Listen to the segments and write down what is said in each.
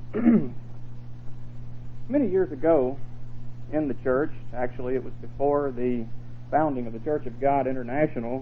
Many years ago in the church, actually it was before the founding of the Church of God International,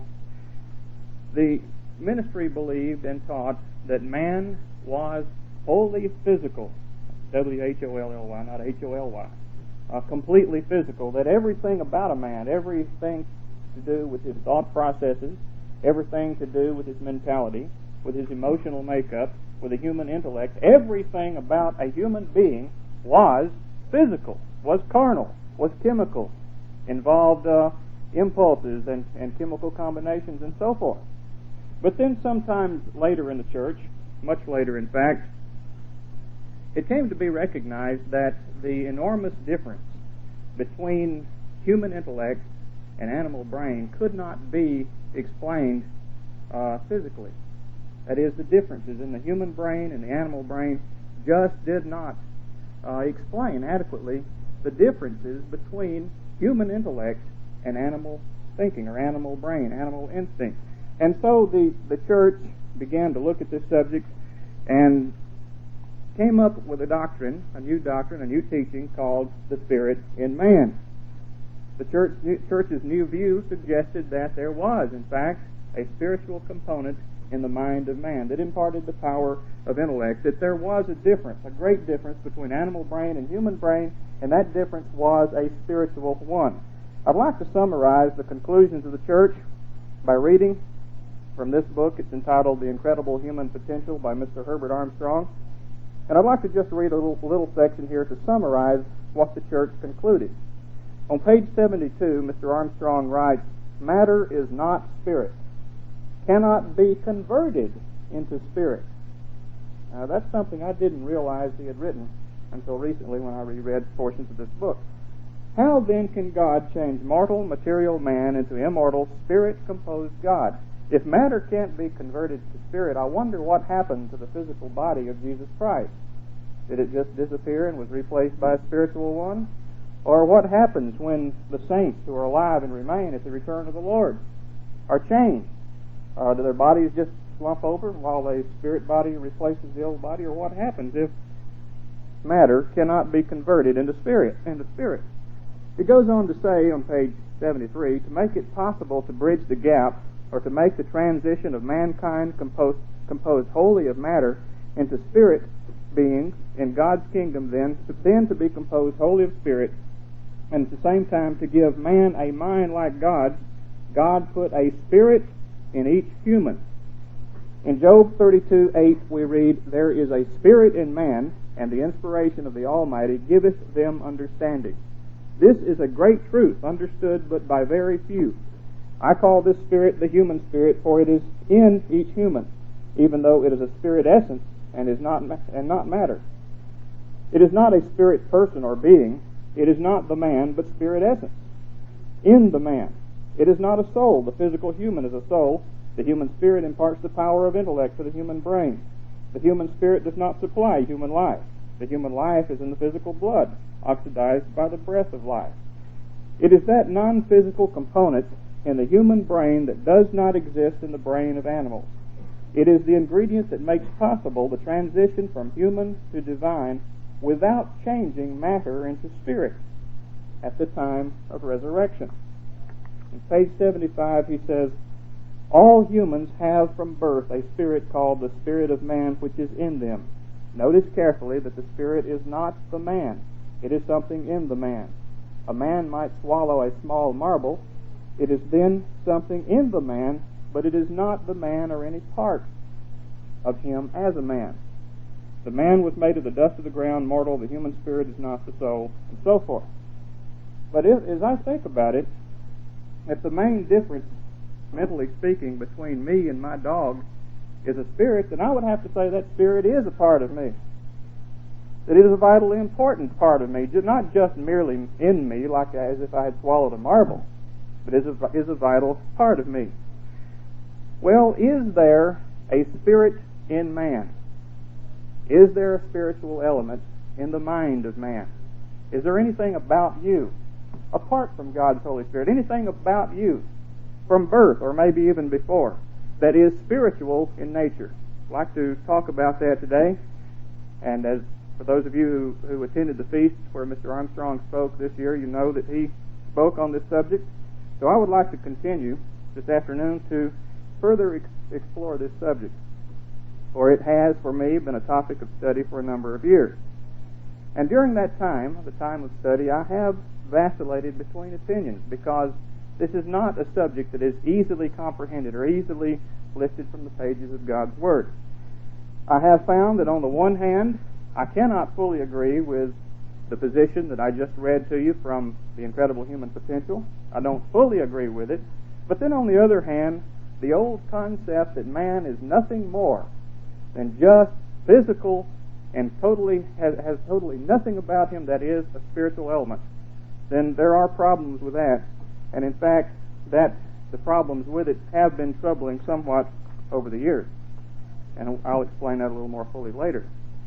the ministry believed and taught that man was wholly physical, W-H-O-L-L-Y, not H-O-L-Y, completely physical, that everything about a man, everything to do with his thought processes, everything to do with his mentality, with his emotional makeup, with the human intellect, everything about a human being was physical, was carnal, was chemical, involved impulses and chemical combinations and so forth. But then sometimes later in the church, much later in fact, it came to be recognized that the enormous difference between human intellect and animal brain could not be explained physically. That is, the differences in the human brain and the animal brain just did not explain adequately the differences between human intellect and animal thinking or animal brain, animal instinct. And so the church began to look at this subject and came up with a doctrine, a new teaching called the Spirit in Man. The church's new view suggested that there was, in fact, a spiritual component in the mind of man that imparted the power of intellect, that there was a difference, a great difference between animal brain and human brain, and that difference was a spiritual one. I'd like to summarize the conclusions of the church by reading from this book. It's entitled The Incredible Human Potential by Mr. Herbert Armstrong. And I'd like to just read a little section here to summarize what the church concluded. On page 72, Mr. Armstrong writes, "Matter is not spirit, cannot be converted into spirit." Now, that's something I didn't realize he had written until recently when I reread portions of this book. How then can God change mortal, material man into immortal, spirit-composed God? If matter can't be converted to spirit, I wonder what happened to the physical body of Jesus Christ. Did it just disappear and was replaced by a spiritual one? Or what happens when the saints who are alive and remain at the return of the Lord are changed? Do their bodies just slump over while the spirit body replaces the old body? Or what happens if matter cannot be converted into spirit? It goes on to say on page 73, to make it possible to bridge the gap or to make the transition of mankind composed wholly of matter into spirit beings in God's kingdom, then to be composed wholly of spirit, and at the same time to give man a mind like God's, God put a spirit in each human. In Job 32:8 we read, "There is a spirit in man, and the inspiration of the Almighty giveth them understanding." This is a great truth, understood but by very few. I call this spirit the human spirit, for it is in each human, even though it is a spirit essence and is not matter. It is not a spirit person or being. It is not the man, but spirit essence in the man. It is not a soul. The physical human is a soul. The human spirit imparts the power of intellect to the human brain. The human spirit does not supply human life. The human life is in the physical blood, oxidized by the breath of life. It is that non-physical component in the human brain that does not exist in the brain of animals. It is the ingredient that makes possible the transition from human to divine without changing matter into spirit at the time of resurrection. On page 75 he says, "All humans have from birth a spirit called the spirit of man which is in them." Notice carefully that the spirit is not the man. It is something in the man. A man might swallow a small marble. It is then something in the man, but it is not the man or any part of him as a man. The man was made of the dust of the ground, mortal. The human spirit is not the soul, and so forth. But as I think about it, if the main difference, mentally speaking, between me and my dog is a spirit, then I would have to say that spirit is a part of me. That it is a vitally important part of me, not just merely in me, like as if I had swallowed a marble, but is a vital part of me. Well, is there a spirit in man? Is there a spiritual element in the mind of man? Is there anything about you, apart from God's Holy Spirit, anything about you from birth or maybe even before, that is spiritual in nature? I'd like to talk about that today, and as For those of you who attended the feast where Mr. Armstrong spoke this year, you know that he spoke on this subject. So I would like to continue this afternoon to further explore this subject, for it has, for me, been a topic of study for a number of years. And during that time, the time of study, I have vacillated between opinions, because this is not a subject that is easily comprehended or easily lifted from the pages of God's Word. I have found that on the one hand, I cannot fully agree with the position that I just read to you from The Incredible Human Potential. I don't fully agree with it. But then on the other hand, the old concept that man is nothing more than just physical and totally has totally nothing about him that is a spiritual element, then there are problems with that. And in fact, that the problems with it have been troubling somewhat over the years. And I'll explain that a little more fully later.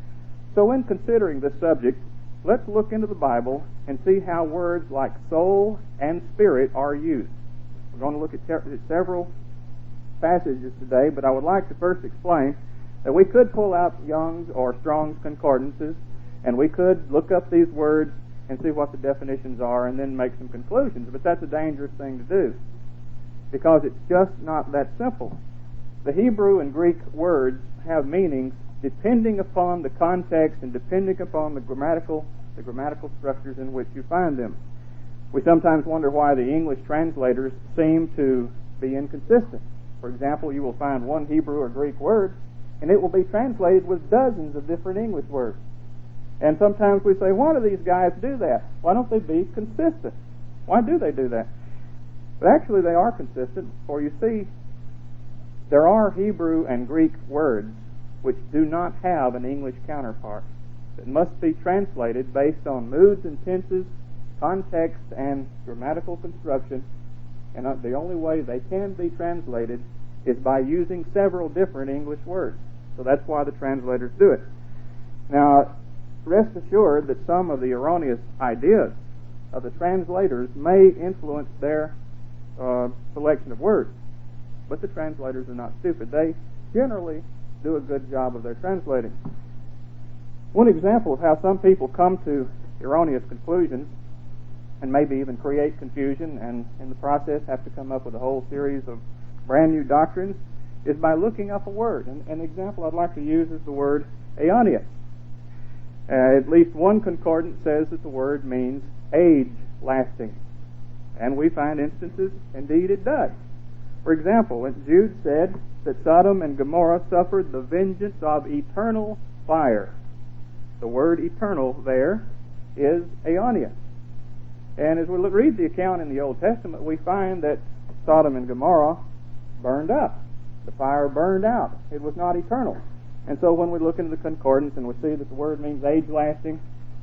So in considering this subject, let's look into the Bible and see how words like soul and spirit are used. We're going to look at several passages today, but I would like to first explain that we could pull out Young's or Strong's concordances, and we could look up these words and see what the definitions are and then make some conclusions, but that's a dangerous thing to do, because it's just not that simple. The Hebrew and Greek words have meanings depending upon the context and depending upon the grammatical structures in which you find them. We sometimes wonder why the English translators seem to be inconsistent. For example, you will find one Hebrew or Greek word, and it will be translated with dozens of different English words. And sometimes we say, why do these guys do that? Why don't they be consistent? Why do they do that? But actually they are consistent, for you see, there are Hebrew and Greek words which do not have an English counterpart, that must be translated based on moods and tenses, context, and grammatical construction, and the only way they can be translated is by using several different English words. So that's why the translators do it. Now, rest assured that some of the erroneous ideas of the translators may influence their selection of words, but the translators are not stupid. They generally do a good job of their translating. One example of how some people come to erroneous conclusions and maybe even create confusion and in the process have to come up with a whole series of brand new doctrines is by looking up a word. And an example I'd like to use is the word aionios. At least one concordance says that the word means age-lasting. And we find instances, indeed it does. For example, Jude said that Sodom and Gomorrah suffered the vengeance of eternal fire. The word eternal there is aionios. And as we read the account in the Old Testament, we find that Sodom and Gomorrah burned up. The fire burned out. It was not eternal. And so when we look into the concordance and we see that the word means age-lasting,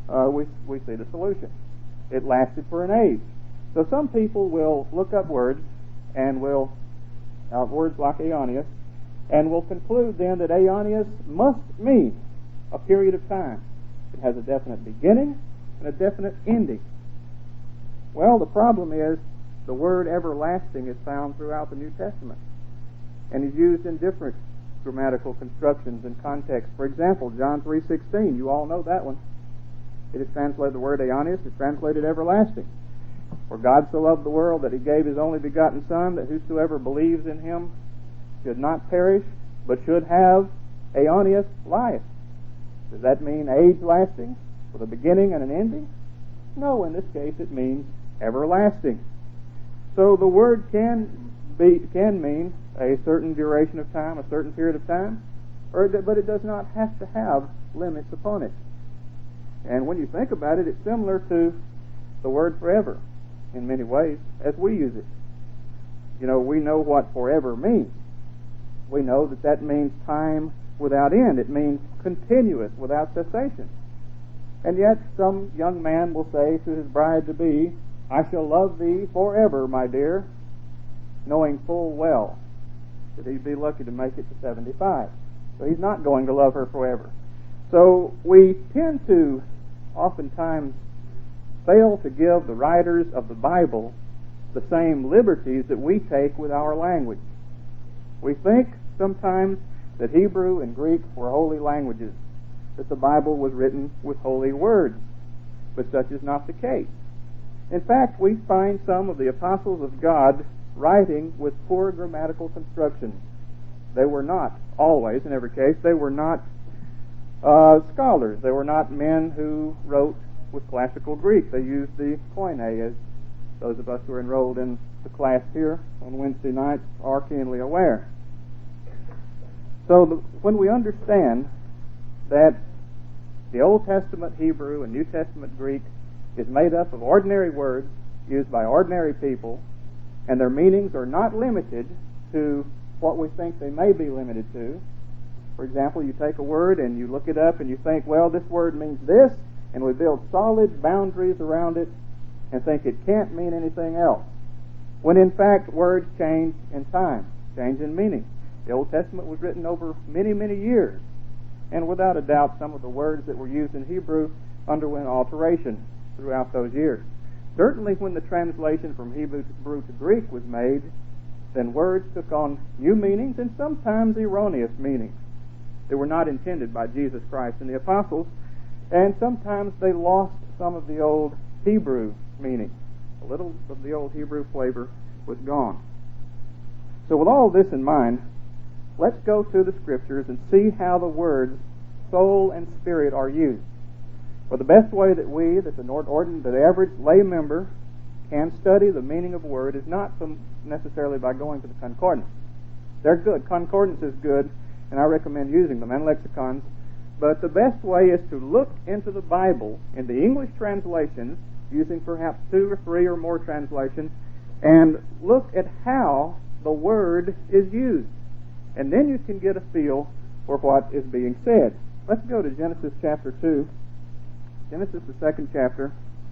we see the solution. It lasted for an age. So some people will look up words and will words like aionios, and will conclude then that aionios must mean a period of time. It has a definite beginning and a definite ending. Well, the problem is the word everlasting is found throughout the New Testament and is used in different grammatical constructions and contexts. For example, John 3:16, you all know that one. It is translated, the word aionios is translated everlasting. For God so loved the world that he gave his only begotten Son, that whosoever believes in him should not perish, but should have aionios life. Does that mean age-lasting, with a beginning and an ending? No, in this case it means everlasting. So the word can mean a certain duration of time, a certain period of time, but it does not have to have limits upon it. And when you think about it, it's similar to the word forever in many ways as we use it. You know, we know what forever means. We know that means time without end. It means continuous, without cessation. And yet some young man will say to his bride-to-be, I shall love thee forever, my dear, knowing full well that he'd be lucky to make it to 75. So he's not going to love her forever. So we tend to oftentimes fail to give the writers of the Bible the same liberties that we take with our language. We think sometimes that Hebrew and Greek were holy languages, that the Bible was written with holy words, but such is not the case. In fact, we find some of the apostles of God writing with poor grammatical construction. They were not always, in every case, they were not scholars. They were not men who wrote with classical Greek. They used the Koine, as those of us who are enrolled in the class here on Wednesday nights are keenly aware. So when we understand that the Old Testament Hebrew and New Testament Greek is made up of ordinary words used by ordinary people, and their meanings are not limited to what we think they may be limited to. For example, you take a word and you look it up and you think, well, this word means this, and we build solid boundaries around it and think it can't mean anything else. When in fact, words change in time, change in meaning. The Old Testament was written over many, many years, and without a doubt, some of the words that were used in Hebrew underwent alteration throughout those years. Certainly when the translation from Hebrew to Greek was made, then words took on new meanings and sometimes erroneous meanings. They were not intended by Jesus Christ and the apostles, and sometimes they lost some of the old Hebrew meaning. A little of the old Hebrew flavor was gone. So with all this in mind, let's go to the Scriptures and see how the words soul and spirit are used. Well, the best way that the average lay member can study the meaning of a word is not necessarily by going to the concordance. They're good. Concordance is good, and I recommend using them, and lexicons. But the best way is to look into the Bible in the English translations, using perhaps 2 or 3 or more translations, and look at how the word is used. And then you can get a feel for what is being said. Let's go to Genesis chapter 2. Genesis, the 2nd chapter.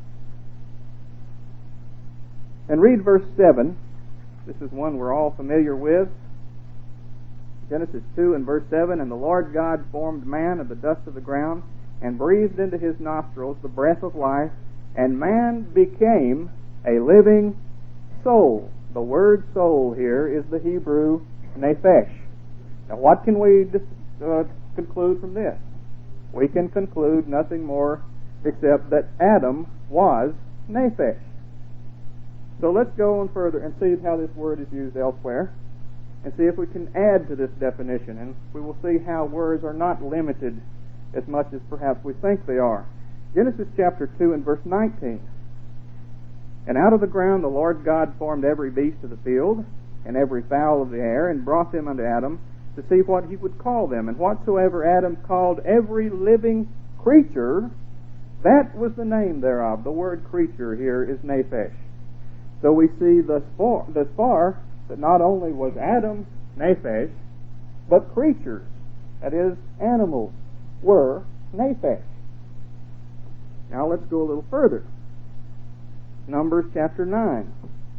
And read verse 7. This is one we're all familiar with. Genesis 2 and verse 7, and the Lord God formed man of the dust of the ground, and breathed into his nostrils the breath of life, and man became a living soul. The word soul here is the Hebrew nephesh. Now what can we conclude from this? We can conclude nothing more except that Adam was nephesh. So let's go on further and see how this word is used elsewhere, and see if we can add to this definition, and we will see how words are not limited as much as perhaps we think they are. Genesis chapter 2 and verse 19. And out of the ground the Lord God formed every beast of the field, and every fowl of the air, and brought them unto Adam, to see what he would call them. And whatsoever Adam called every living creature, that was the name thereof. The word creature here is nephesh. So we see thus far that not only was Adam nephesh, but creatures, that is, animals, were nephesh. Now let's go a little further. Numbers chapter 9.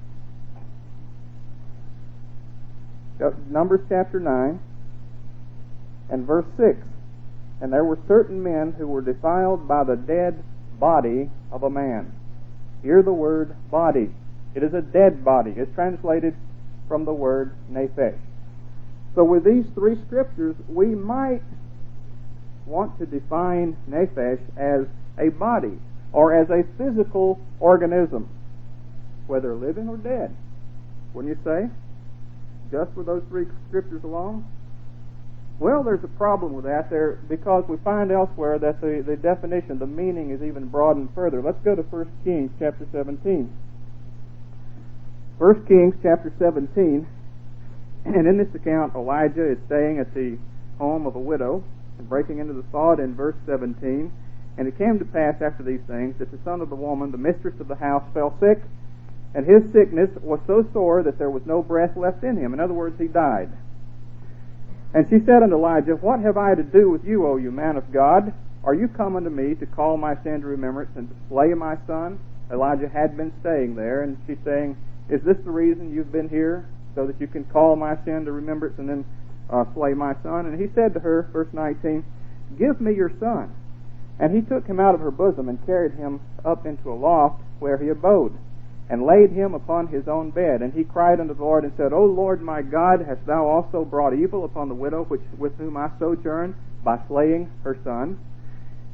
Numbers chapter 9 and verse 6. And there were certain men who were defiled by the dead body of a man. Hear the word body. It is a dead body. It's translated from the word nephesh. So with these 3 scriptures, we might want to define nephesh as a body or as a physical organism, whether living or dead. Wouldn't you say? Just with those 3 scriptures alone? Well, there's a problem with that there, because we find elsewhere that the definition, the meaning, is even broadened further. Let's go to 1 Kings chapter 17. 1 Kings chapter 17, and in this account Elijah is staying at the home of a widow and breaking into the thought in verse 17. And it came to pass after these things that the son of the woman, the mistress of the house, fell sick, and his sickness was so sore that there was no breath left in him. In other words, he died. And she said unto Elijah, What have I to do with you, O you man of God? Are you come unto me to call my sin to remembrance and to slay my son? Elijah had been staying there, and she's saying, Is this the reason you've been here, so that you can call my sin to remembrance and then slay my son? And he said to her, verse 19, Give me your son. And he took him out of her bosom and carried him up into a loft where he abode, and laid him upon his own bed. And he cried unto the Lord and said, O Lord my God, hast thou also brought evil upon the widow with whom I sojourn by slaying her son?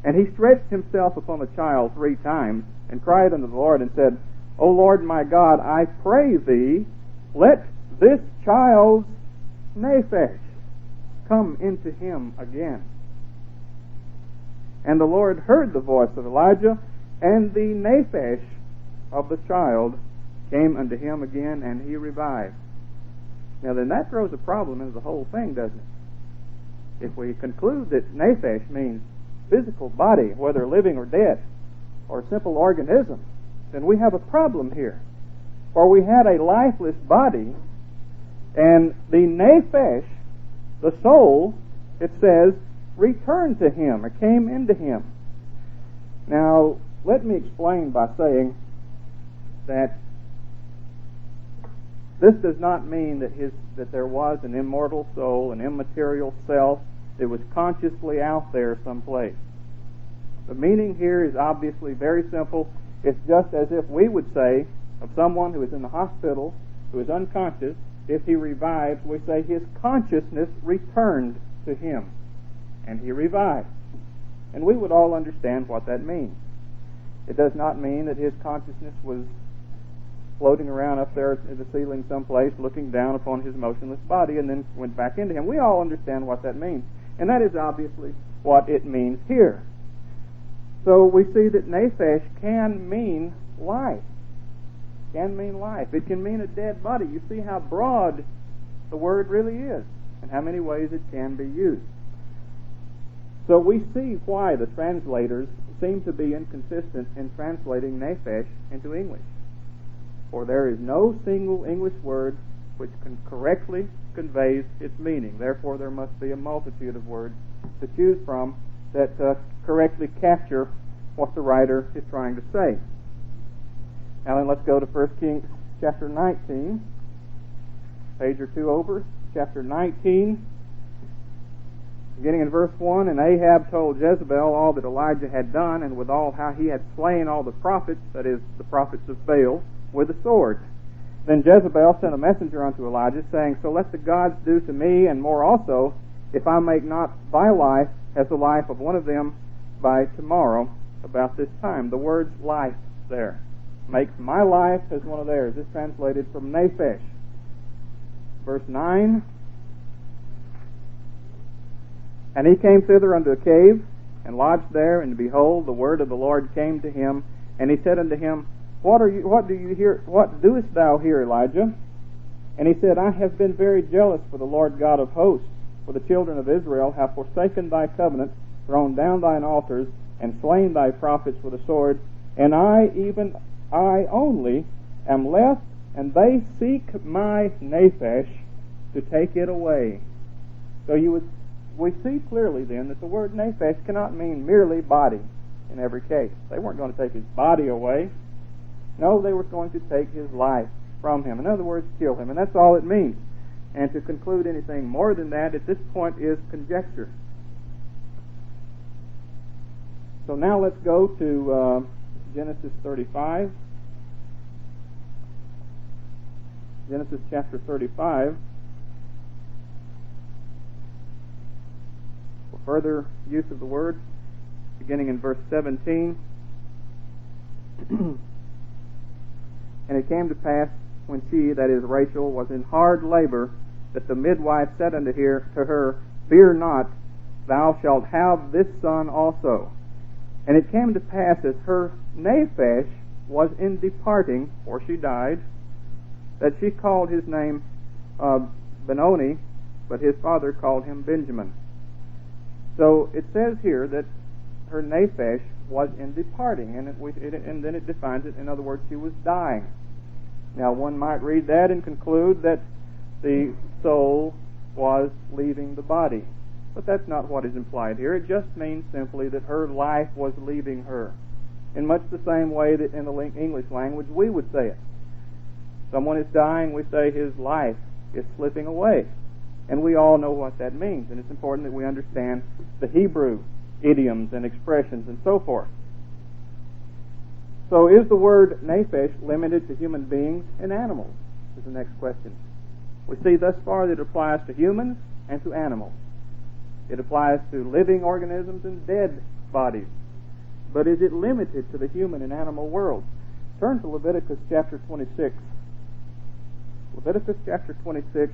And he stretched himself upon the child 3 times, and cried unto the Lord, and said, O Lord my God, I pray thee, let this child's nephesh come into him again. And the Lord heard the voice of Elijah, and the nephesh of the child came unto him again, and he revived. Now then, that throws a problem into the whole thing, doesn't it? If we conclude that nephesh means physical body, whether living or dead, or simple organism, then we have a problem here. For we had a lifeless body, and the nephesh, the soul, it says, returned to him, or came into him. Now, let me explain by saying that this does not mean that there was an immortal soul, an immaterial self that was consciously out there someplace. The meaning here is obviously very simple. It's just as if we would say of someone who is in the hospital, who is unconscious, if he revives, we say his consciousness returned to him, and he revived. And we would all understand what that means. It does not mean that his consciousness was floating around up there in the ceiling someplace, looking down upon his motionless body, and then went back into him. We all understand what that means. And that is obviously what it means here. So we see that nephesh can mean life. Can mean life. It can mean a dead body. You see how broad the word really is, and how many ways it can be used. So we see why the translators seem to be inconsistent in translating nephesh into English. For there is no single English word which can correctly conveys its meaning. Therefore, there must be a multitude of words to choose from that correctly capture what the writer is trying to say. Now then, let's go to 1 Kings chapter 19, page or two over, chapter 19, beginning in verse 1. And Ahab told Jezebel all that Elijah had done, and withal how he had slain all the prophets, that is, the prophets of Baal, with the sword. Then Jezebel sent a messenger unto Elijah, saying, So let the gods do to me, and more also, if I make not thy life as the life of one of them by tomorrow about this time. The word life there. Make my life as one of theirs. This is translated from nephesh. Verse 9. And he came thither unto a cave, and lodged there, and behold, the word of the Lord came to him, and he said unto him, What doest thou here, Elijah? And he said, I have been very jealous for the Lord God of hosts, for the children of Israel have forsaken thy covenant, thrown down thine altars, and slain thy prophets with a sword, and I only am left, and they seek my nephesh to take it away. So we see clearly then that the word nephesh cannot mean merely body in every case. They weren't going to take his body away. No, they were going to take his life from him. In other words, kill him. And that's all it means. And to conclude anything more than that at this point is conjecture. So now let's go to Genesis 35. Genesis chapter 35. For further use of the word, beginning in verse 17. And it came to pass, when she, that is Rachel, was in hard labor, that the midwife said unto her, Fear not, thou shalt have this son also. And it came to pass, as her nephesh was in departing, for she died, that she called his name Benoni, but his father called him Benjamin. So it says here that her nephesh was in departing, and then it defines it. In other words, she was dying. Now, one might read that and conclude that the soul was leaving the body, but that's not what is implied here. It just means simply that her life was leaving her, in much the same way that in the English language we would say it. Someone is dying, we say his life is slipping away, and we all know what that means. And it's important that we understand the Hebrew idioms and expressions and so forth. So is the word nephesh limited to human beings and animals? Is the next question. We see thus far that it applies to humans and to animals. It applies to living organisms and dead bodies. But is it limited to the human and animal world? Turn to Leviticus chapter 26. Leviticus chapter 26,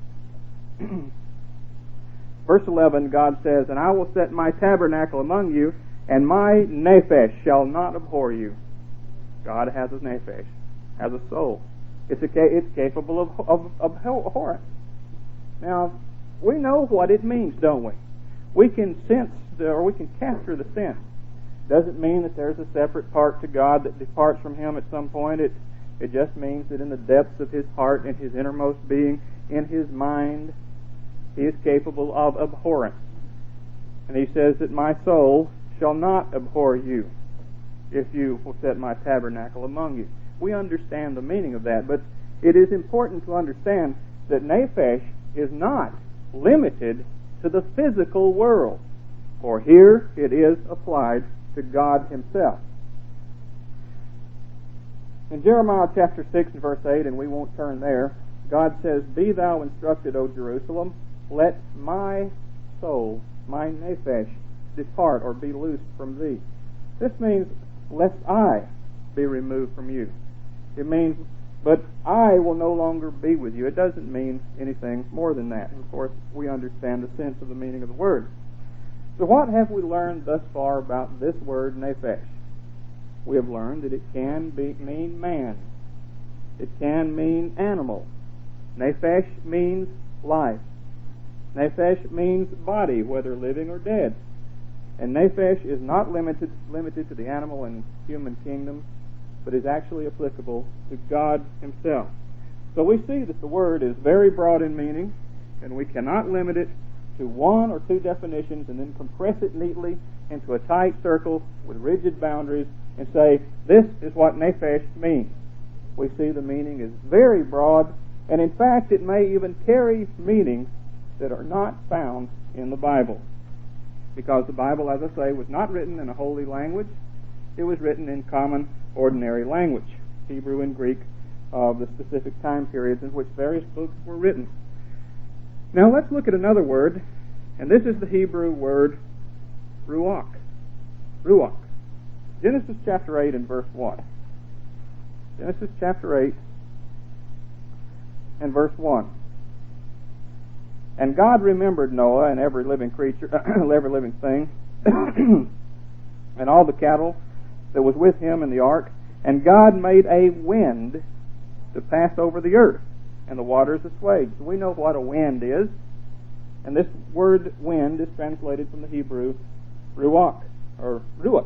verse 11, God says, "And I will set my tabernacle among you, and my nephesh shall not abhor you." God has a nephesh, has a soul. It's capable of abhorrence. Now, we know what it means, don't we? We can sense, or we can capture the sense. Doesn't mean that there's a separate part to God that departs from Him at some point. It just means that in the depths of His heart, in His innermost being, in His mind, He is capable of abhorrence. And He says that my soul shall not abhor you if you will set my tabernacle among you. We understand the meaning of that, but it is important to understand that nephesh is not limited to the physical world, for here it is applied to God Himself. In Jeremiah chapter 6 and verse 8, and we won't turn there, God says, "Be thou instructed, O Jerusalem, let my soul, my nephesh, depart or be loosed from thee." This means, lest I be removed from you. It means, but I will no longer be with you. It doesn't mean anything more than that. And of course, we understand the sense of the meaning of the word. So what have we learned thus far about this word, nephesh? We have learned that it can mean man. It can mean animal. Nephesh means life. Nephesh means body, whether living or dead. And nephesh is not limited to the animal and human kingdoms, but is actually applicable to God Himself. So we see that the word is very broad in meaning, and we cannot limit it to one or two definitions and then compress it neatly into a tight circle with rigid boundaries and say, this is what nephesh means. We see the meaning is very broad, and in fact it may even carry meanings that are not found in the Bible. Because the Bible, as I say, was not written in a holy language. It was written in common, ordinary language, Hebrew and Greek, of the specific time periods in which various books were written. Now let's look at another word, and this is the Hebrew word ruach. Ruach. Genesis chapter 8 and verse 1. Genesis chapter 8 and verse 1. "And God remembered Noah and every living creature, every living thing, and all the cattle that was with him in the ark. And God made a wind to pass over the earth, and the waters assuaged." We know what a wind is, and this word wind is translated from the Hebrew ruach, or ruach.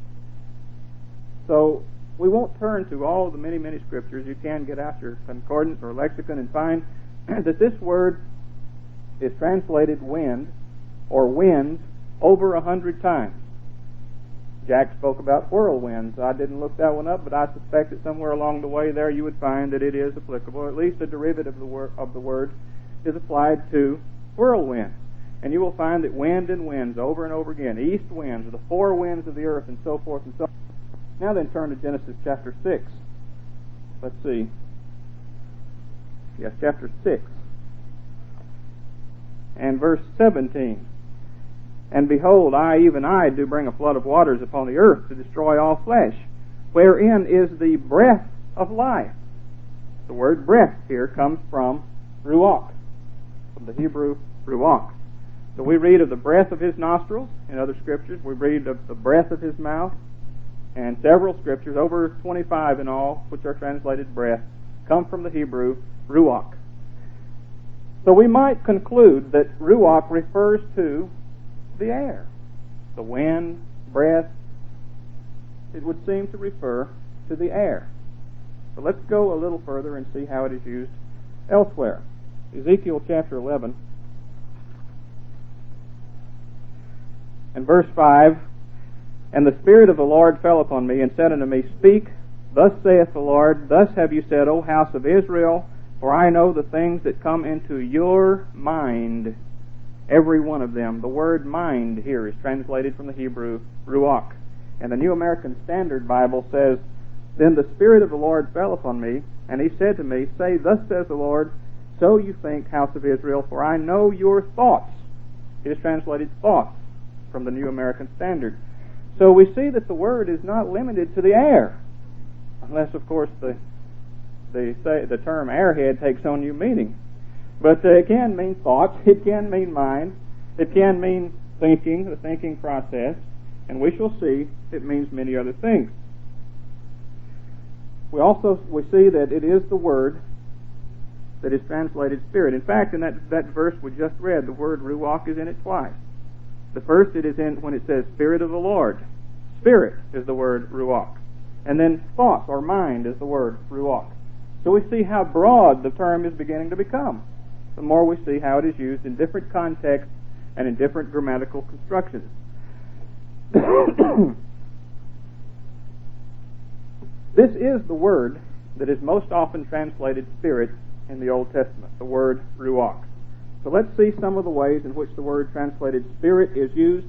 So we won't turn to all the many, many scriptures. You can get out your concordance or lexicon and find that this word is translated wind or winds over 100 times. Jack spoke about whirlwinds. I didn't look that one up, but I suspect that somewhere along the way there you would find that it is applicable. At least a derivative of the word is applied to whirlwind. And you will find that wind and winds over and over again. East winds, the four winds of the earth, and so forth and so on. Now then turn to Genesis chapter 6. Let's see. Yes, chapter 6. And verse 17. "And behold, I, even I, do bring a flood of waters upon the earth to destroy all flesh, wherein is the breath of life." The word breath here comes from ruach, from the Hebrew ruach. So we read of the breath of His nostrils in other scriptures. We read of the breath of His mouth. And several scriptures, over 25 in all, which are translated breath, come from the Hebrew ruach. So we might conclude that ruach refers to the air, the wind, breath. It would seem to refer to the air. But let's go a little further and see how it is used elsewhere. Ezekiel chapter 11 and verse 5. "And the Spirit of the Lord fell upon me, and said unto me, Speak, thus saith the Lord, Thus have you said, O house of Israel, for I know the things that come into your mind, every one of them." The word mind here is translated from the Hebrew ruach. And the New American Standard Bible says, "Then the Spirit of the Lord fell upon me, and He said to me, Say, thus says the Lord, So you think, house of Israel, for I know your thoughts." It is translated thoughts from the New American Standard. So we see that the word is not limited to the air, unless, of course, the term airhead takes on new meaning. But it can mean thoughts, it can mean mind, it can mean thinking, the thinking process, and we shall see it means many other things. We see that it is the word that is translated spirit. In fact, in that verse we just read, the word ruach is in it twice. The first it is in when it says Spirit of the Lord. Spirit is the word ruach. And then thought or mind is the word ruach. So we see how broad the term is beginning to become. The more we see how it is used in different contexts and in different grammatical constructions. This is the word that is most often translated spirit in the Old Testament, the word ruach. So let's see some of the ways in which the word translated spirit is used.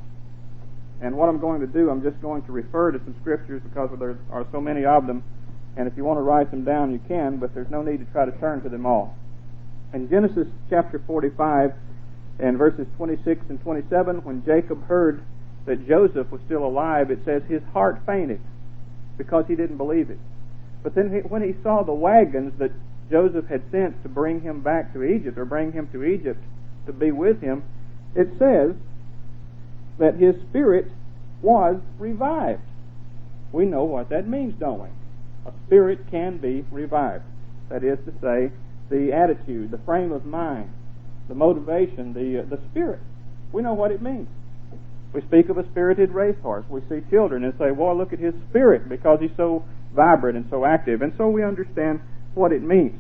And what I'm going to do, I'm just going to refer to some scriptures because there are so many of them. And if you want to write them down, you can, but there's no need to try to turn to them all. In Genesis chapter 45 and verses 26 and 27, when Jacob heard that Joseph was still alive, it says his heart fainted because he didn't believe it. But then when he saw the wagons that Joseph had sent to bring him back to Egypt, or bring him to Egypt to be with him, it says that his spirit was revived. We know what that means, don't we? A spirit can be revived. That is to say, the attitude, the frame of mind, the motivation, the spirit. We know what it means. We speak of a spirited racehorse. We see children and say, well, look at his spirit because he's so vibrant and so active. And so we understand what it means.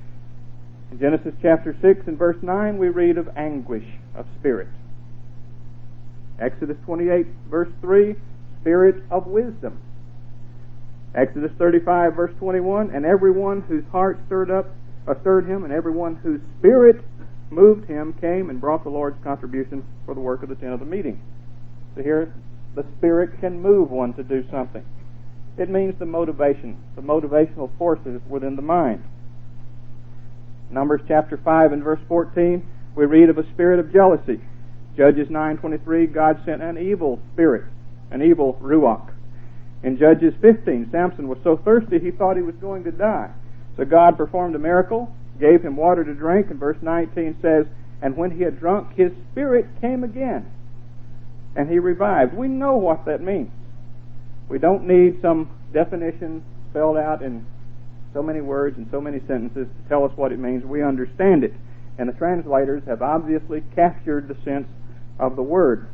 In Genesis chapter 6 and verse 9, we read of anguish of spirit. Exodus 28 verse 3, spirit of wisdom. Exodus 35 verse 21, and everyone whose heart stirred him, and everyone whose spirit moved him came and brought the Lord's contribution for the work of the tent of the meeting. So here, the spirit can move one to do something. It means the motivation, the motivational forces within the mind. Numbers chapter 5 and verse 14, we read of a spirit of jealousy. Judges 9:23, God sent an evil spirit, an evil ruach. In Judges 15, Samson was so thirsty he thought he was going to die. So God performed a miracle, gave him water to drink, and verse 19 says, and when he had drunk, his spirit came again, and he revived. We know what that means. We don't need some definition spelled out in so many words and so many sentences to tell us what it means. We understand it. And the translators have obviously captured the sense of the word.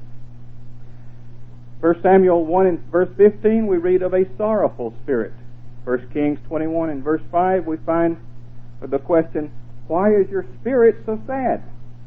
1 Samuel 1 and verse 15, we read of a sorrowful spirit. 1 Kings 21 and verse 5, we find the question, why is your spirit so sad?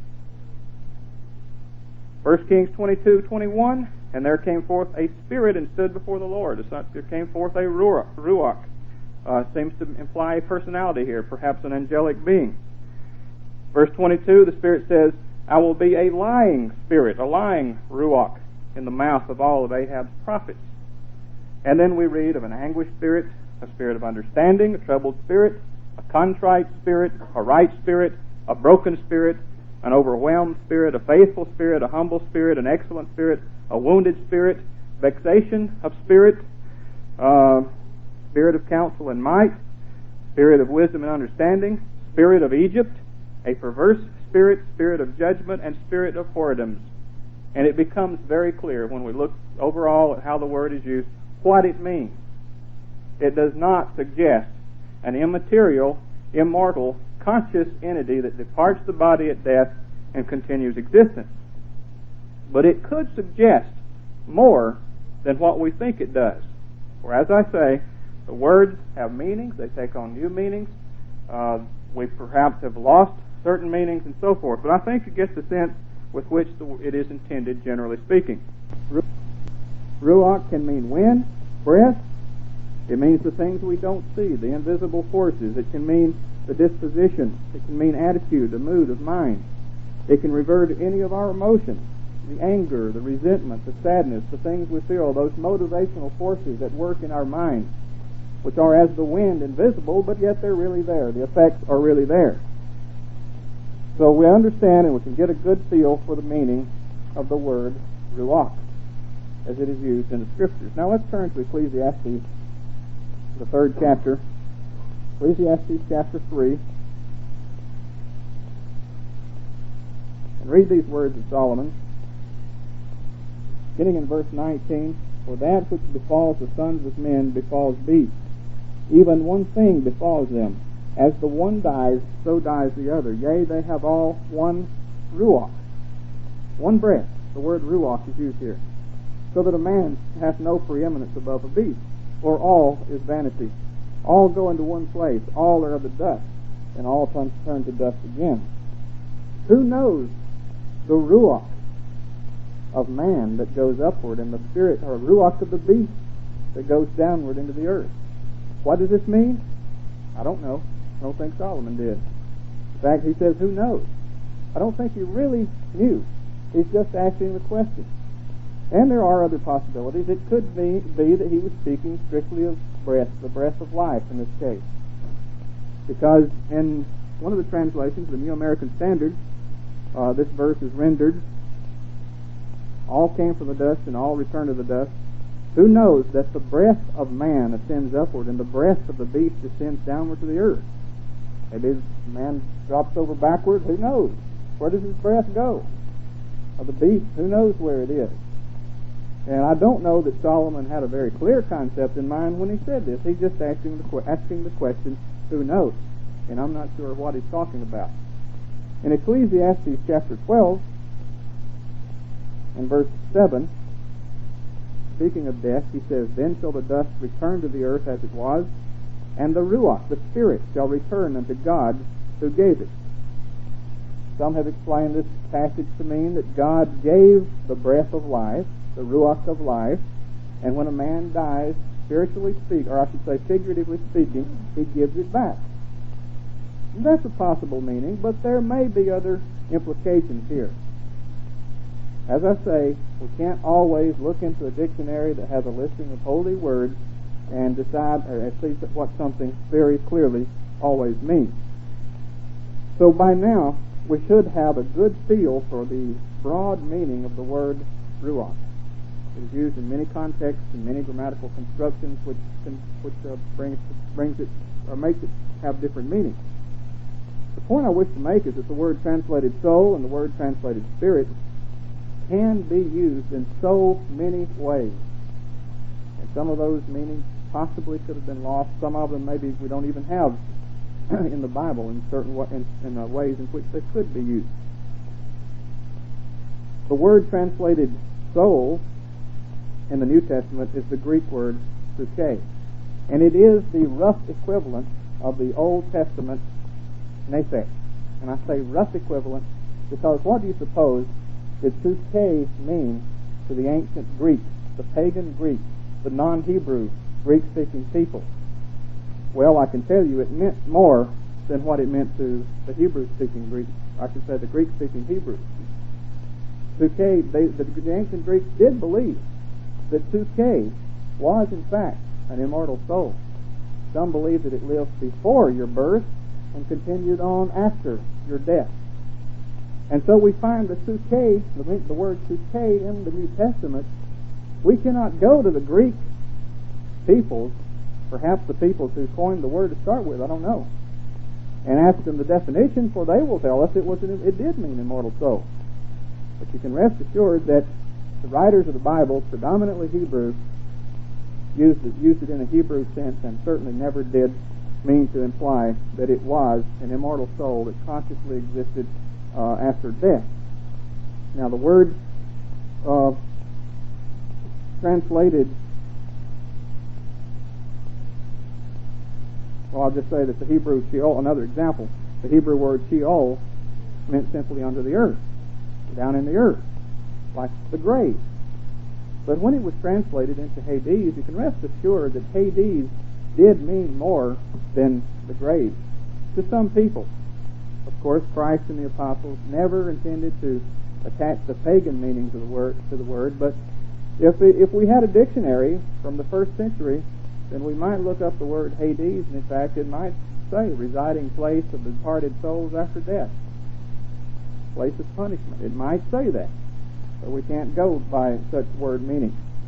1 Kings 22:21, and there came forth a spirit and stood before the Lord. There came forth a ruach. Seems to imply a personality here, perhaps an angelic being. Verse 22, the Spirit says, I will be a lying spirit, a lying ruach, in the mouth of all of Ahab's prophets. And then we read of an anguished spirit, a spirit of understanding, a troubled spirit, a contrite spirit, a right spirit, a broken spirit, an overwhelmed spirit, a faithful spirit, a humble spirit, an excellent spirit, a wounded spirit, vexation of spirit, spirit of counsel and might, spirit of wisdom and understanding, spirit of Egypt, a perverse spirit, spirit of judgment, and spirit of whoredoms. And it becomes very clear when we look overall at how the word is used, what it means. It does not suggest an immaterial, immortal, conscious entity that departs the body at death and continues existence. But it could suggest more than what we think it does. For as I say, the words have meanings, they take on new meanings. We perhaps have lost certain meanings and so forth, but I think you get the sense with which it is intended, generally speaking. Ruach can mean wind, breath. It means the things we don't see, the invisible forces. It can mean the disposition. It can mean attitude, the mood of mind. It can refer to any of our emotions, the anger, the resentment, the sadness, the things we feel, those motivational forces at work in our minds, which are as the wind, invisible, but yet they're really there. The effects are really there. So we understand and we can get a good feel for the meaning of the word ruach. as it is used in the Scriptures. Now let's turn to Ecclesiastes, the 3rd chapter. Ecclesiastes chapter 3. And read these words of Solomon. Beginning in verse 19, For that which befalls the sons of men befalls beasts. Even one thing befalls them. As the one dies, so dies the other. Yea, they have all one ruach, one breath. The word ruach is used here. So that a man hath no preeminence above a beast. For all is vanity. All go into one place. All are of the dust. And all turn to dust again. Who knows the ruach of man that goes upward, and the spirit or ruach of the beast that goes downward into the earth? What does this mean? I don't know. I don't think Solomon did. In fact, he says, who knows? I don't think he really knew. He's just asking the question. And there are other possibilities. It could be that he was speaking strictly of breath, the breath of life in this case. Because in one of the translations, the New American Standard, this verse is rendered, all came from the dust and all return to the dust. Who knows that the breath of man ascends upward and the breath of the beast descends downward to the earth? Maybe man drops over backward. Who knows? Where does his breath go? Of the beast, who knows where it is? And I don't know that Solomon had a very clear concept in mind when he said this. He's just asking the question, who knows? And I'm not sure what he's talking about. In Ecclesiastes chapter 12, in verse 7, speaking of death, he says, Then shall the dust return to the earth as it was, and the ruach, the spirit, shall return unto God who gave it. Some have explained this passage to mean that God gave the breath of life, the ruach of life, and when a man dies, spiritually speaking, or I should say figuratively speaking, he gives it back. And that's a possible meaning, but there may be other implications here. As I say, we can't always look into a dictionary that has a listing of holy words and decide, or at least what something very clearly always means. So by now, we should have a good feel for the broad meaning of the word ruach. It is used in many contexts and many grammatical constructions, which brings it or makes it have different meanings. The point I wish to make is that the word translated soul and the word translated spirit can be used in so many ways. And some of those meanings possibly could have been lost. Some of them maybe we don't even have in the Bible in certain ways in which they could be used. The word translated soul in the New Testament is the Greek word psyche. And it is the rough equivalent of the Old Testament nephesh. And I say rough equivalent because what do you suppose did psyche mean to the ancient Greeks, the pagan Greeks, the non-Hebrew Greek-speaking people? Well, I can tell you it meant more than what it meant to the Hebrew-speaking Greeks. I should say the Greek-speaking Hebrews. Psyche, the ancient Greeks did believe that psyche was in fact an immortal soul. Some believe that it lived before your birth and continued on after your death. And so we find the psyche, the word psyche in the New Testament. We cannot go to the Greek peoples, perhaps the peoples who coined the word to start with, I don't know, and ask them the definition, for they will tell us it did mean immortal soul. But you can rest assured that the writers of the Bible, predominantly Hebrews, used it in a Hebrew sense and certainly never did mean to imply that it was an immortal soul that consciously existed after death. Now the word translated, well, I'll just say that the Hebrew Sheol, another example, the Hebrew word Sheol meant simply under the earth, down in the earth, like the grave. But when it was translated into Hades, you can rest assured that Hades did mean more than the grave to some people. Of course, Christ and the apostles never intended to attach the pagan meanings of the word to the word, but if we had a dictionary from the first century, then we might look up the word Hades, and in fact it might say residing place of the departed souls after death, place of punishment. It might say that, but we can't go by such word meaning.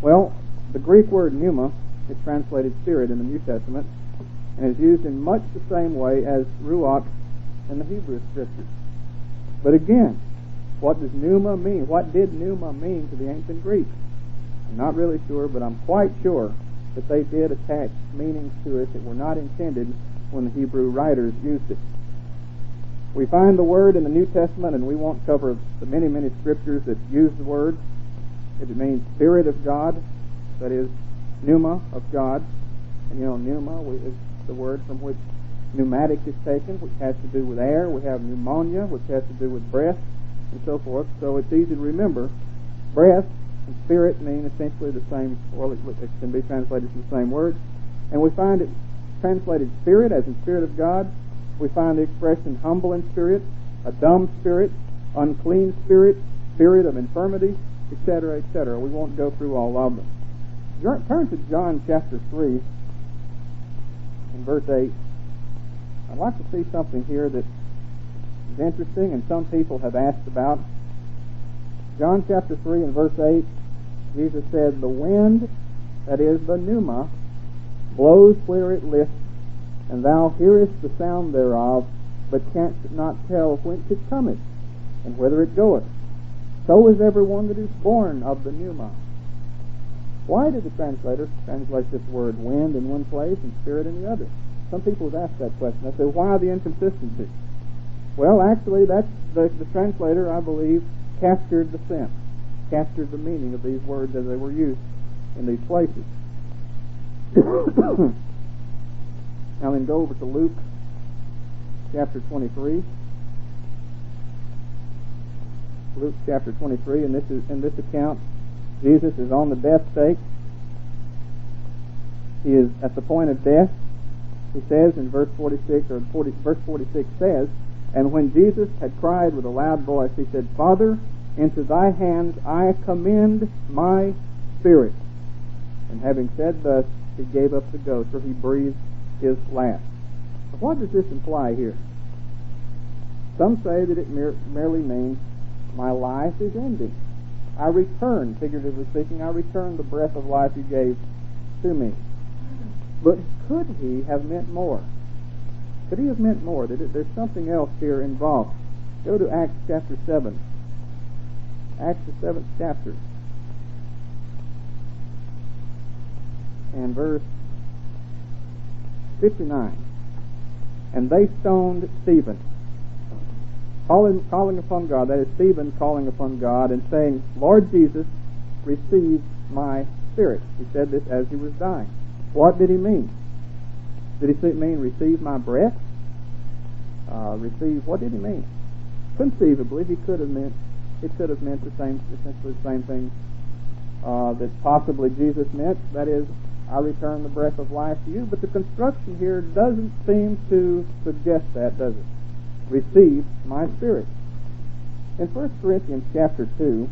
Well, the Greek word pneuma is translated spirit in the New Testament and is used in much the same way as ruach in the Hebrew Scriptures. But again, what does pneuma mean? What did pneuma mean to the ancient Greeks? I'm not really sure, but I'm quite sure that they did attach meanings to it that were not intended when the Hebrew writers used it. We find the word in the New Testament, and we won't cover the many, many scriptures that use the word. It means Spirit of God, that is, pneuma of God. And you know, pneuma is the word from which pneumatic is taken, which has to do with air. We have pneumonia, which has to do with breath, and so forth. So it's easy to remember. Breath and spirit mean essentially the same, well, it can be translated to the same word. And we find it translated spirit, as in Spirit of God. We find the expression humble in spirit, a dumb spirit, unclean spirit, spirit of infirmity, etc., etc. We won't go through all of them. Turn to John chapter 3 and verse 8. I'd like to see something here that is interesting and some people have asked about. John chapter 3 and verse 8, Jesus said, "The wind, that is the pneuma, blows where it lists, and thou hearest the sound thereof, but canst not tell whence it cometh, and whither it goeth. So is every one that is born of the pneuma." Why did the translator translate this word wind in one place and spirit in the other? Some people have asked that question. I say, why the inconsistency? Well, actually, that's the translator, I believe, captured the sense, captured the meaning of these words as they were used in these places. Now then, go over to Luke chapter 23. Luke chapter 23, and in this account, Jesus is on the death stake. He is at the point of death. He says in verse 46 says, "And when Jesus had cried with a loud voice, he said, Father, into thy hands I commend my spirit. And having said thus, he gave up the ghost," or he breathed his last. But what does this imply here? Some say that it merely means my life is ending. I return, figuratively speaking, I return the breath of life you gave to me. But could he have meant more? Could he have meant more? There's something else here involved. Go to Acts chapter 7. Acts the 7th chapter. And verse 59. "And they stoned Stephen, calling upon God," that is, Stephen calling upon God and saying, "Lord Jesus, receive my spirit." He said this as he was dying. What did he mean? Did he mean receive my breath? What did he mean? Conceivably, it could have meant essentially the same thing that possibly Jesus meant. That is, I return the breath of life to you. But the construction here doesn't seem to suggest that, does it? Receive my spirit. In 1 Corinthians chapter 2,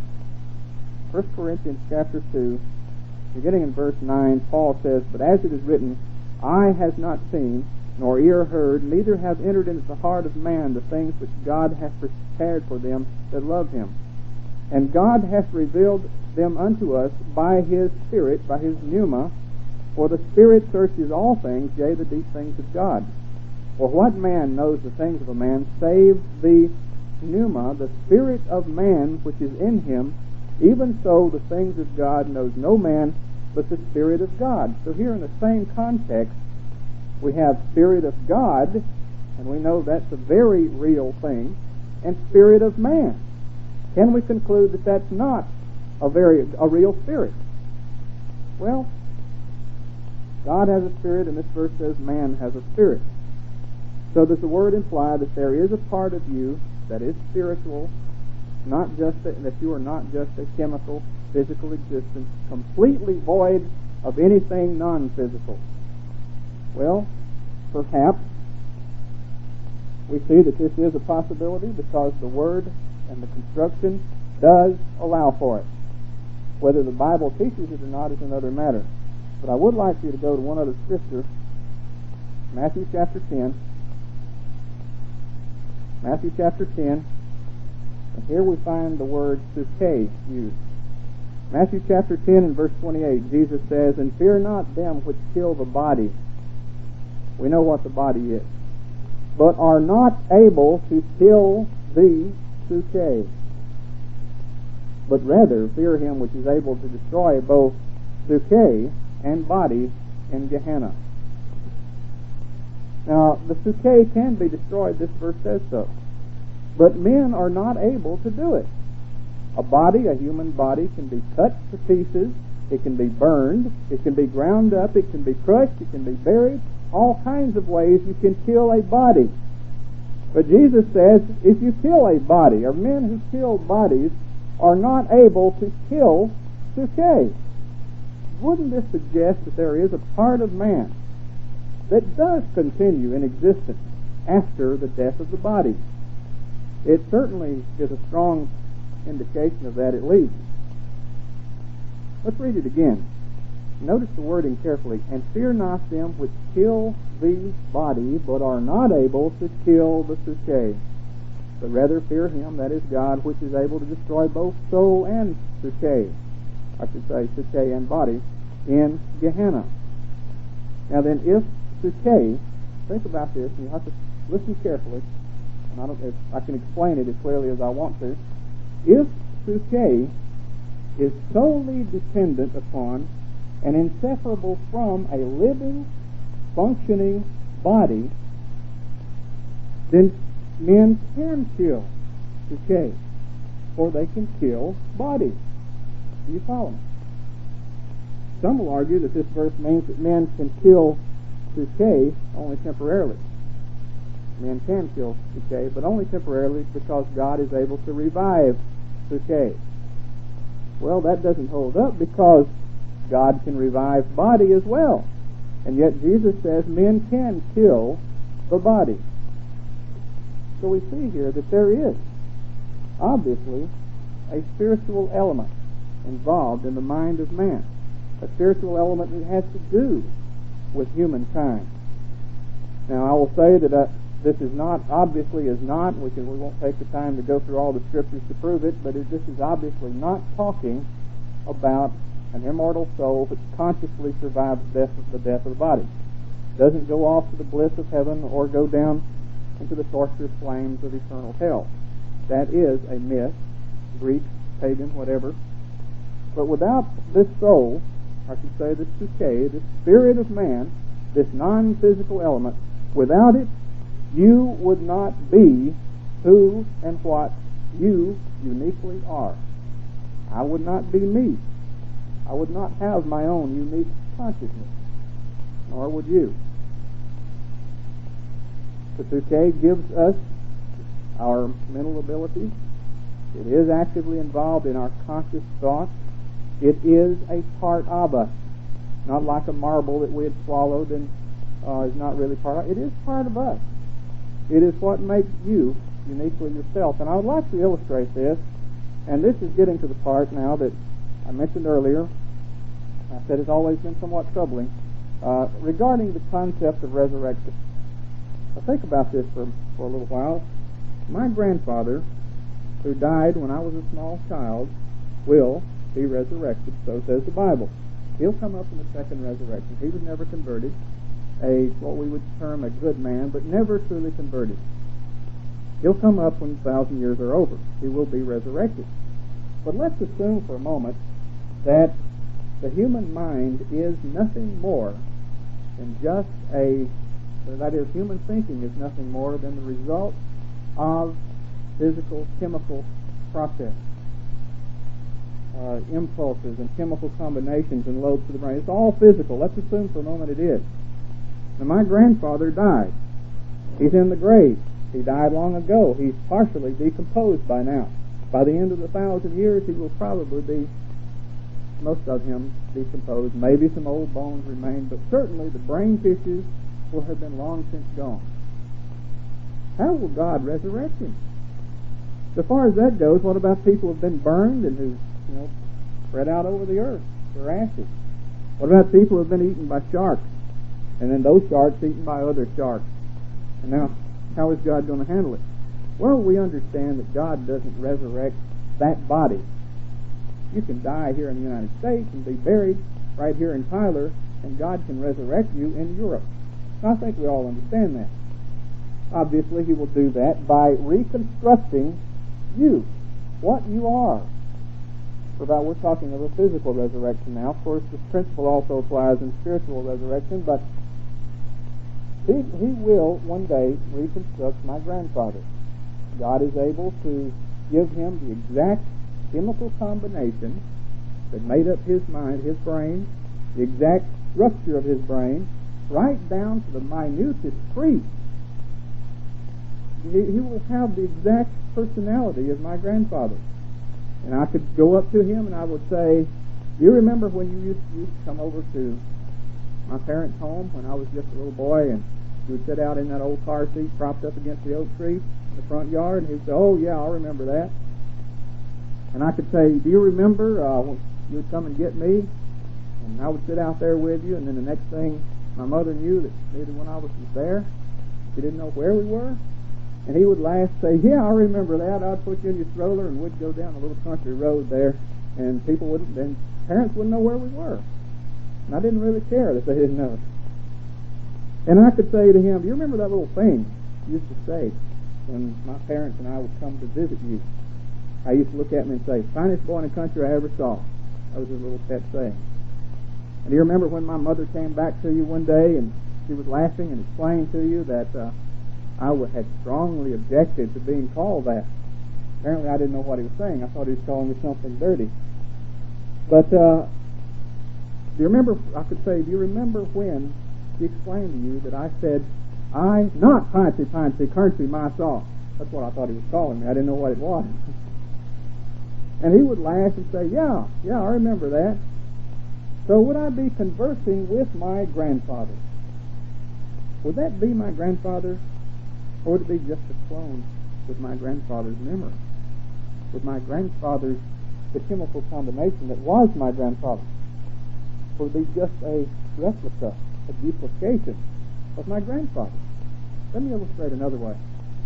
beginning in verse 9, Paul says, "But as it is written, eye has not seen, nor ear heard, neither have entered into the heart of man the things which God hath prepared for them that love him. And God hath revealed them unto us by his Spirit," by his pneuma, "for the Spirit searches all things, yea, the deep things of God. For what man knows the things of a man, save the pneuma, the spirit of man which is in him? Even so the things of God knows no man but the Spirit of God." So here in the same context, we have Spirit of God, and we know that's a very real thing, and Spirit of man. Can we conclude that that's not a real spirit? Well, God has a spirit, and this verse says man has a spirit. So does the word imply that there is a part of you that is spiritual, not just that you are not just a chemical, physical existence, completely void of anything non-physical? Well, perhaps we see that this is a possibility because the word and the construction does allow for it. Whether the Bible teaches it or not is another matter. But I would like you to go to one other scripture, Matthew chapter 10. And here we find the word psuche used. Matthew chapter 10 and verse 28, Jesus says, "And fear not them which kill the body." We know what the body is. "But are not able to kill the psuche. But rather fear him which is able to destroy both psuche and body in Gehenna." Now, the psuche can be destroyed, this verse says so. But men are not able to do it. A body, a human body, can be cut to pieces, it can be burned, it can be ground up, it can be crushed, it can be buried. All kinds of ways you can kill a body. But Jesus says, if you kill a body, or men who kill bodies are not able to kill psuche. Wouldn't this suggest that there is a part of man that does continue in existence after the death of the body? It certainly is a strong indication of that, at least. Let's read it again. Notice the wording carefully. "And fear not them which kill the body, but are not able to kill the psuche. But rather fear him, that is God, which is able to destroy both soul and psuche." I should say psuche and body, in Gehenna. Now then, if psuche, think about this, and you have to listen carefully, and I can explain it as clearly as I want to. If psuche is solely dependent upon and inseparable from a living, functioning body, then men can kill psuche, or they can kill bodies. Do you follow me? Some will argue that this verse means that men can kill psuche only temporarily. Men can kill psuche, but only temporarily, because God is able to revive psuche. Well, that doesn't hold up, because God can revive body as well. And yet Jesus says men can kill the body. So we see here that there is obviously a spiritual element involved in the mind of man. A spiritual element that has to do with humankind. Now, I will say that this is not, obviously is not, we won't take the time to go through all the scriptures to prove it, but this is obviously not talking about an immortal soul which consciously survives the death of the body. Doesn't go off to the bliss of heaven or go down into the torturous flames of eternal hell. That is a myth, Greek, pagan, whatever. But without this soul, I should say this psuche, this spirit of man, this non-physical element, without it, you would not be who and what you uniquely are. I would not be me. I would not have my own unique consciousness, nor would you. The psuche gives us our mental abilities. It is actively involved in our conscious thoughts. It is a part of us, not like a marble that we had swallowed and is not really part of us. It is part of us. It is what makes you uniquely yourself. And I would like to illustrate this, and this is getting to the part now that I mentioned earlier. I said it's always been somewhat troubling regarding the concept of resurrection. Now think about this for a little while. My grandfather, who died when I was a small child, will be resurrected, so says the Bible. He'll come up in the second resurrection. He was never converted, what we would term a good man, but never truly converted. He'll come up when 1,000 years are over. He will be resurrected. But let's assume for a moment that the human mind is nothing more than just that is, human thinking is nothing more than the result of physical, chemical process. Impulses and chemical combinations and loads to the brain. It's all physical. Let's assume for a moment it is. Now, my grandfather died. He's in the grave. He died long ago. He's partially decomposed by now. By the end of the 1,000 years, he will probably be, most of him, decomposed. Maybe some old bones remain, but certainly the brain tissues will have been long since gone. How will God resurrect him? So far as that goes, what about people who have been burned and who spread out over the earth, their ashes? What about people who have been eaten by sharks, and then those sharks eaten by other sharks? And now, how is God going to handle it? Well, we understand that God doesn't resurrect that body. You can die here in the United States and be buried right here in Tyler, and God can resurrect you in Europe. And I think we all understand that. Obviously, He will do that by reconstructing you, what you are. We're talking of a physical resurrection now. Of course, this principle also applies in spiritual resurrection, but He will one day reconstruct my grandfather. God is able to give him the exact chemical combination that made up his mind, his brain, the exact structure of his brain, right down to the minutest crease. He will have the exact personality of my grandfather. And I could go up to him and I would say, do you remember when you used to come over to my parents' home when I was just a little boy, and you would sit out in that old car seat propped up against the oak tree in the front yard? And he would say, oh yeah, I'll remember that. And I could say, do you remember when you would come and get me? And I would sit out there with you, and then the next thing my mother knew that neither one of us was there. She didn't know where we were. And he would laugh, say, yeah, I remember that. I'd put you in your stroller and we'd go down a little country road there, and parents wouldn't know where we were. And I didn't really care that they didn't know. And I could say to him, do you remember that little thing you used to say when my parents and I would come to visit you? I used to look at me and say, finest boy in the country I ever saw. That was his little pet saying. And do you remember when my mother came back to you one day and she was laughing and explained to you that I had strongly objected to being called that? Apparently I didn't know what he was saying. I thought he was calling me something dirty. But do you remember, I could say, do you remember when she explained to you that I said, I, not pincy, country, my saw? That's what I thought he was calling me. I didn't know what it was. And he would laugh and say, yeah, I remember that. So would I be conversing with my grandfather? Would that be my grandfather? Or would it be just a clone with my grandfather's memory? With my grandfather's, the chemical combination that was my grandfather? Or would it be just a replica, a duplication of my grandfather? Let me illustrate another way.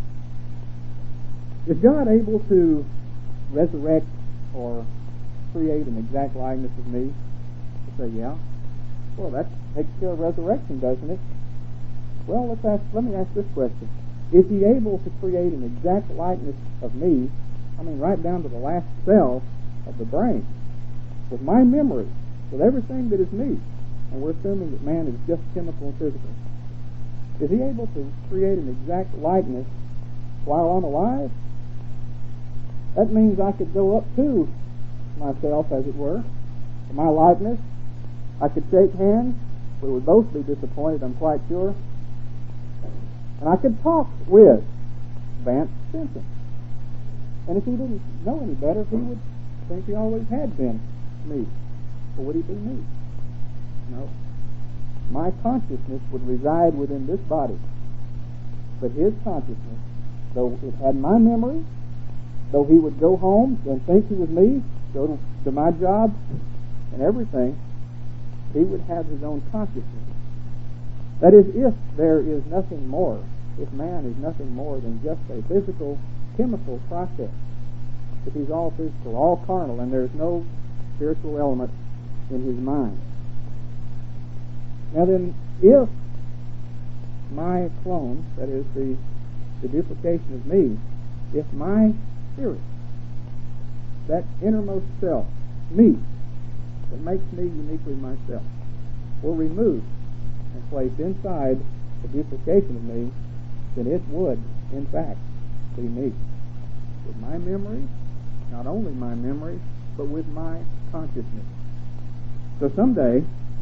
Is God able to resurrect or create an exact likeness of me? I say, yeah. Well, that takes care of resurrection, doesn't it? Well, let me ask this question. Is He able to create an exact likeness of me, right down to the last cell of the brain, with my memory, with everything that is me? And we're assuming that man is just chemical and physical. Is He able to create an exact likeness while I'm alive? That means I could go up to myself, as it were, my likeness. I could shake hands. We would both be disappointed, I'm quite sure. And I could talk with Vance Simpson. And if he didn't know any better, he would think he always had been me. Or would he be me? No. My consciousness would reside within this body. But his consciousness, though it had my memory, though he would go home and think he was me, go to my job and everything, he would have his own consciousness. That is, if there is nothing more, if man is nothing more than just a physical, chemical process, if he's all physical, all carnal, and there's no spiritual element in his mind. Now then, if my clone, that is the duplication of me, if my spirit, that innermost self, me, that makes me uniquely myself, were removed and placed inside the duplication of me, then it would, in fact, be me. With my memory, not only my memory, but with my consciousness. So someday,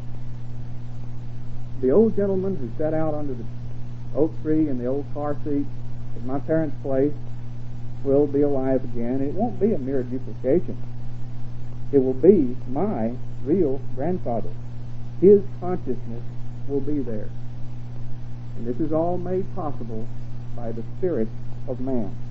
the old gentleman who sat out under the oak tree in the old car seat at my parents' place will be alive again. It won't be a mere duplication. It will be my real grandfather. His consciousness will be there. And this is all made possible by the Spirit of man.